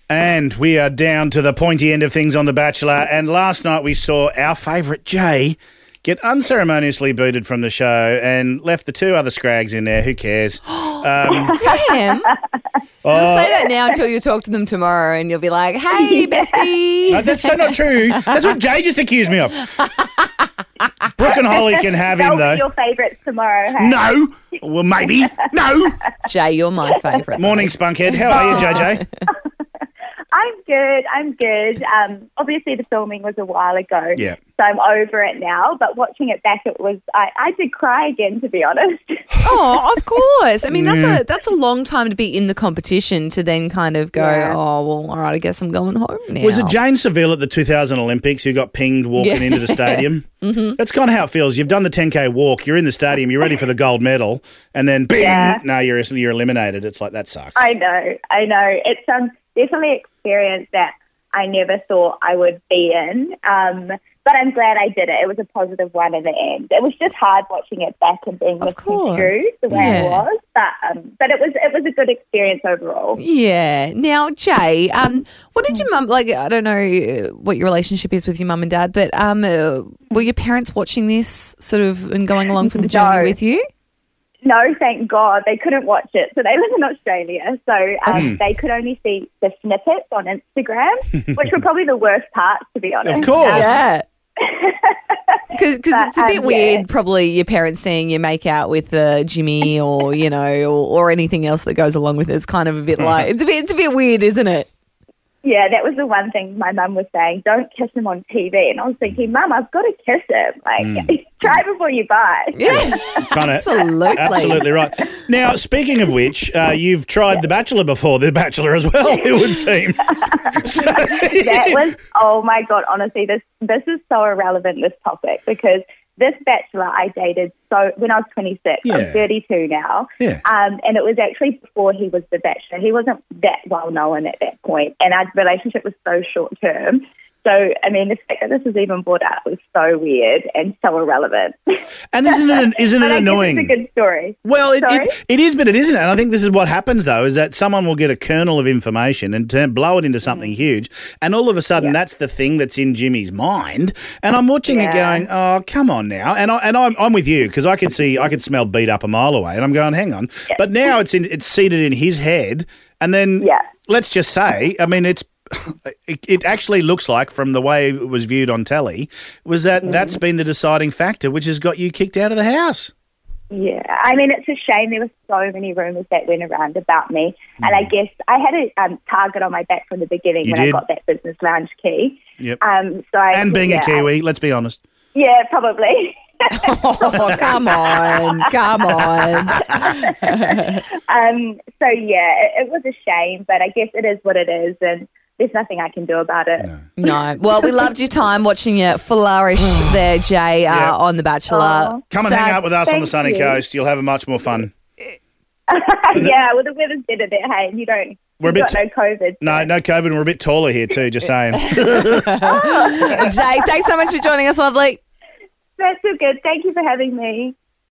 And we are down to the pointy end of things on The Bachelor. And last night we saw our favourite Jay get unceremoniously booted from the show and left the two other scrags in there. Who cares? Sam, you'll say that now until you talk to them tomorrow and you'll be like, hey, bestie. No, that's so not true. That's what Jay just accused me of. Brooke and Holly can have him, though. Your favourites tomorrow, hey? No. Well, maybe. No. Jay, you're my favourite. Morning, Spunkhead. How are you, JJ? I'm good. Obviously, the filming was a while ago, Yeah. so I'm over it now. But watching it back, I did cry again, to be honest. Oh, of course. I mean, that's a long time to be in the competition to then kind of go, oh, well, all right, I guess I'm going home now. Was it Jane Seville at the 2000 Olympics who got pinged walking into the stadium? Mm-hmm. That's kind of how it feels. You've done the 10K walk, you're in the stadium, you're ready for the gold medal, and then bing, no, you're eliminated. It's like, that sucks. I know. It's definitely an experience that I never thought I would be in. But I'm glad I did it. It was a positive one in the end. It was just hard watching it back and being misconstrued the way it was. But it was a good experience overall. Yeah. Now, Jay, what did your mum, like, I don't know what your relationship is with your mum and dad, but were your parents watching this sort of and going along for the journey with you? No, thank God. They couldn't watch it. So they live in Australia. So they could only see the snippets on Instagram, which were probably the worst parts, to be honest. Of course. Yeah. Because it's a bit weird, probably your parents seeing you make out with Jimmy or, you know, or anything else that goes along with it. It's kind of a bit like, it's a bit weird, isn't it? Yeah, that was the one thing my mum was saying, don't kiss him on TV. And I was thinking, Mum, I've got to kiss him. Like, try before you buy. Yeah, absolutely right. Now, speaking of which, you've tried The Bachelor before The Bachelor as well, it would seem. That was, oh my God, honestly, this is so irrelevant, this topic, because this Bachelor I dated when I was 26. I'm 32 now. Yeah. And it was actually before he was the Bachelor. He wasn't that well known at that point, and our relationship was so short term. So, I mean, the fact that this was even brought up was so weird and so irrelevant. And isn't it annoying? It's a good story. Well, it is, but it isn't. And I think this is what happens, though, is that someone will get a kernel of information and blow it into something huge, and all of a sudden that's the thing that's in Jimmy's mind. And I'm watching it going, oh, come on now. And I'm with you, because I could smell beat up a mile away, and I'm going, hang on. Yeah. But now it's seated in his head, and then let's just say, I mean, it actually looks like, from the way it was viewed on telly, was that's been the deciding factor, which has got you kicked out of the house. Yeah, I mean, it's a shame. There were so many rumours that went around about me, and I guess I had a target on my back from the beginning I got that business lounge key. Yep. And being a Kiwi, let's be honest. Yeah, probably. Oh, come on. So, it was a shame, but I guess it is what it is, and there's nothing I can do about it. No. Well, we loved your time watching you flourish there, Jay, on The Bachelor. Come and hang out with us on the sunny coast. You'll have much more fun. Well, the weather's better there, hey, and you've got no COVID. So. No COVID, and we're a bit taller here too, just saying. Jay, thanks so much for joining us, lovely. That's so good. Thank you for having me.